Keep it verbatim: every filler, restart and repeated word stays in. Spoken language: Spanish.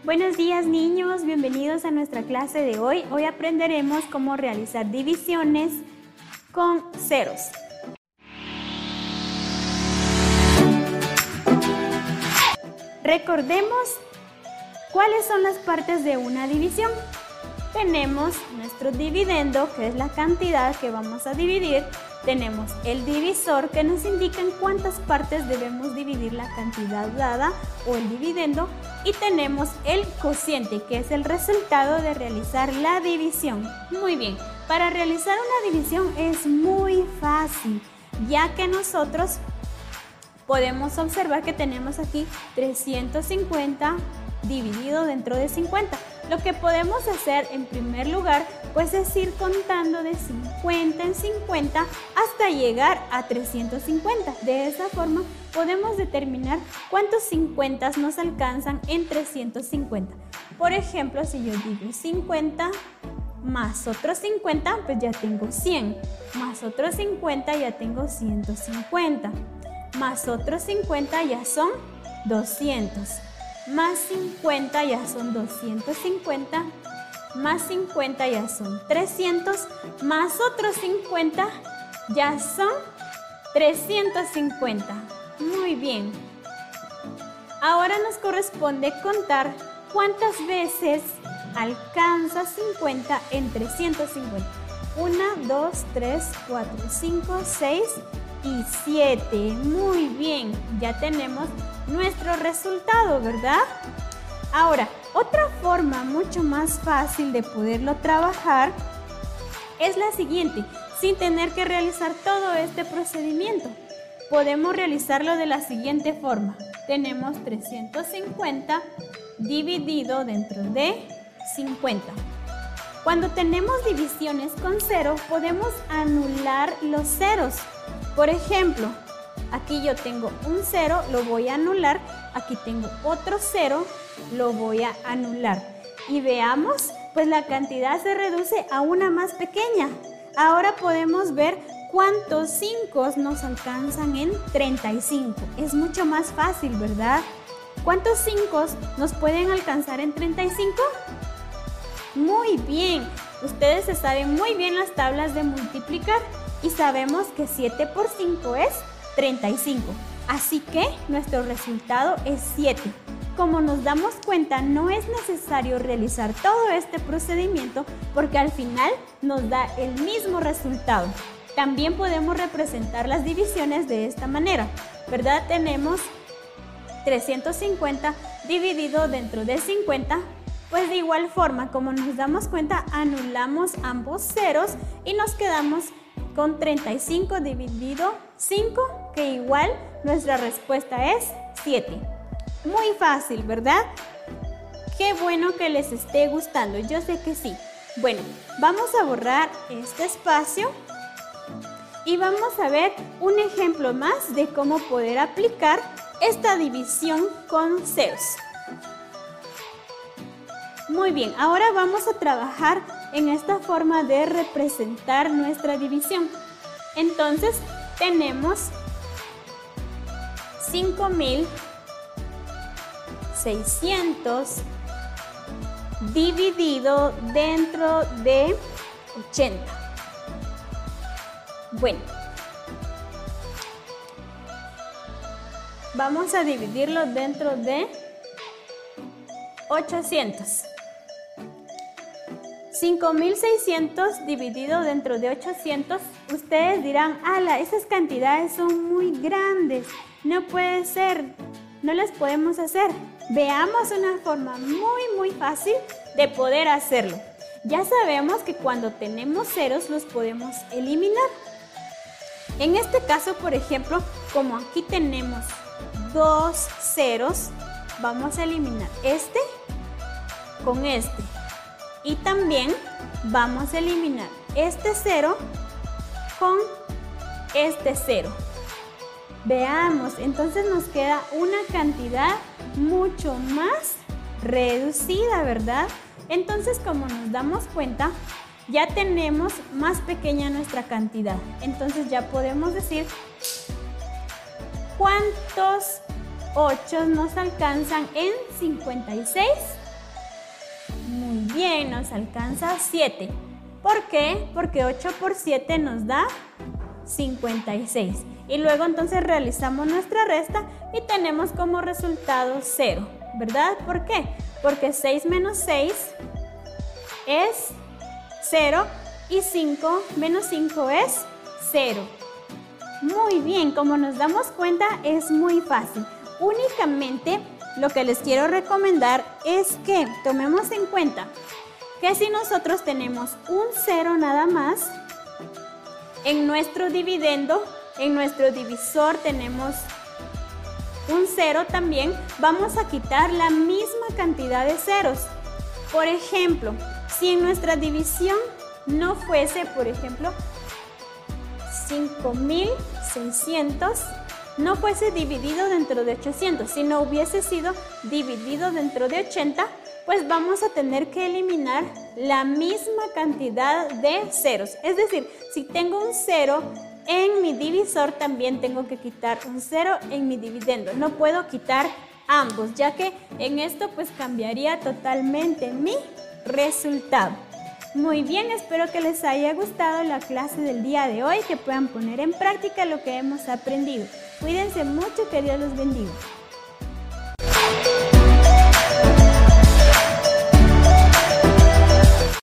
Buenos días niños, bienvenidos a nuestra clase de hoy. Hoy aprenderemos cómo realizar divisiones con ceros. Recordemos cuáles son las partes de una división. Tenemos nuestro dividendo, que es la cantidad que vamos a dividir. Tenemos el divisor, que nos indica en cuántas partes debemos dividir la cantidad dada o el dividendo. Y tenemos el cociente, que es el resultado de realizar la división. Muy bien, para realizar una división es muy fácil, ya que nosotros podemos observar que tenemos aquí trescientos cincuenta dividido dentro de cincuenta. Lo que podemos hacer en primer lugar, pues es ir contando de cincuenta en cincuenta hasta llegar a trescientos cincuenta. De esa forma podemos determinar cuántos cincuenta nos alcanzan en trescientos cincuenta. Por ejemplo, si yo digo cincuenta más otros cincuenta, pues ya tengo cien. Más otros cincuenta ya tengo ciento cincuenta. Más otros cincuenta ya son doscientos. Más cincuenta ya son doscientos cincuenta, más cincuenta ya son trescientos, más otros cincuenta ya son trescientos cincuenta. Muy bien. Ahora nos corresponde contar cuántas veces alcanza cincuenta en trescientos cincuenta. uno, dos, tres, cuatro, cinco, seis y siete. Muy bien, ya tenemos nuestro resultado, ¿verdad? Ahora, otra forma mucho más fácil de poderlo trabajar es la siguiente, sin tener que realizar todo este procedimiento. Podemos realizarlo de la siguiente forma. Tenemos trescientos cincuenta dividido dentro de cincuenta. Cuando tenemos divisiones con cero, podemos anular los ceros. Por ejemplo, aquí yo tengo un cero, lo voy a anular. Aquí tengo otro cero, lo voy a anular. Y veamos, pues la cantidad se reduce a una más pequeña. Ahora podemos ver cuántos cinco nos alcanzan en treinta y cinco. Es mucho más fácil, ¿verdad? ¿Cuántos cinco nos pueden alcanzar en treinta y cinco? Muy bien, ustedes se saben muy bien las tablas de multiplicar y sabemos que siete por cinco es treinta y cinco. Así que nuestro resultado es siete. Como nos damos cuenta, no es necesario realizar todo este procedimiento porque al final nos da el mismo resultado. También podemos representar las divisiones de esta manera, ¿verdad? Tenemos trescientos cincuenta dividido dentro de cincuenta. Pues de igual forma, como nos damos cuenta, anulamos ambos ceros y nos quedamos con treinta y cinco dividido cinco, que igual nuestra respuesta es siete. Muy fácil, ¿verdad? Qué bueno que les esté gustando, yo sé que sí. Bueno, vamos a borrar este espacio y vamos a ver un ejemplo más de cómo poder aplicar esta división con ceros. Muy bien, ahora vamos a trabajar en esta forma de representar nuestra división. Entonces, tenemos cinco mil seiscientos dividido dentro de ochenta. Bueno, vamos a dividirlo dentro de ochocientos. cinco mil seiscientos dividido dentro de ochocientos, ustedes dirán, ala, esas cantidades son muy grandes, no puede ser, no las podemos hacer. Veamos una forma muy muy fácil de poder hacerlo. Ya sabemos que cuando tenemos ceros los podemos eliminar. En este caso, por ejemplo, como aquí tenemos dos ceros, vamos a eliminar este con este. Y también vamos a eliminar este cero con este cero. Veamos, entonces nos queda una cantidad mucho más reducida, ¿verdad? Entonces, como nos damos cuenta, ya tenemos más pequeña nuestra cantidad. Entonces ya podemos decir cuántos ocho nos alcanzan en cincuenta y seis bien, nos alcanza siete. ¿Por qué? Porque ocho por siete nos da cincuenta y seis. Y luego entonces realizamos nuestra resta y tenemos como resultado cero, ¿verdad? ¿Por qué? Porque seis menos seis es cero y cinco menos cinco es cero. Muy bien, como nos damos cuenta es muy fácil. Únicamente lo que les quiero recomendar es que tomemos en cuenta que si nosotros tenemos un cero nada más, en nuestro dividendo, en nuestro divisor tenemos un cero también, vamos a quitar la misma cantidad de ceros. Por ejemplo, si en nuestra división no fuese, por ejemplo, cinco mil seiscientos, no fuese dividido dentro de ochocientos, si no hubiese sido dividido dentro de ochenta, pues vamos a tener que eliminar la misma cantidad de ceros. Es decir, si tengo un cero en mi divisor, también tengo que quitar un cero en mi dividendo. No puedo quitar ambos, ya que en esto pues cambiaría totalmente mi resultado. Muy bien, espero que les haya gustado la clase del día de hoy, que puedan poner en práctica lo que hemos aprendido. Cuídense mucho, que Dios los bendiga.